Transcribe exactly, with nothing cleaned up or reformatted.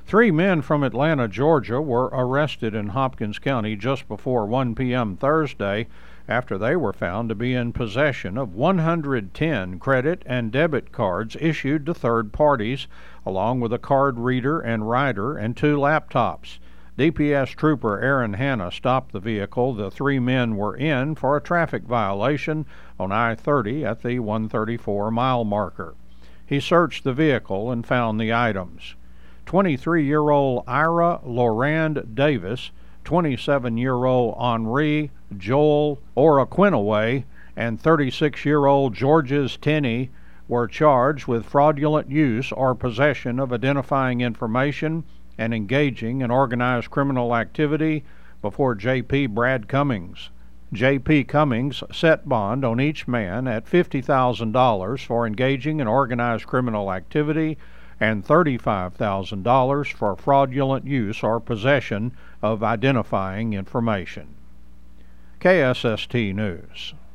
Three men from Atlanta, Georgia, were arrested in Hopkins County just before one p m Thursday after they were found to be in possession of one hundred ten credit and debit cards issued to third parties, along with a card reader and writer and two laptops. D P S trooper Aaron Hanna stopped the vehicle the three men were in for a traffic violation on I thirty at the one thirty-four mile marker. He searched the vehicle and found the items: twenty-three-year-old Ira Lorand Davis, twenty-seven-year-old Henri Joel Oraquinaway, and thirty-six-year-old Georges Tenney were charged with fraudulent use or possession of identifying information and engaging in organized criminal activity before J P Brad Cummings. J P Cummings set bond on each man at fifty thousand dollars for engaging in organized criminal activity and thirty-five thousand dollars for fraudulent use or possession of identifying information. K S S T News.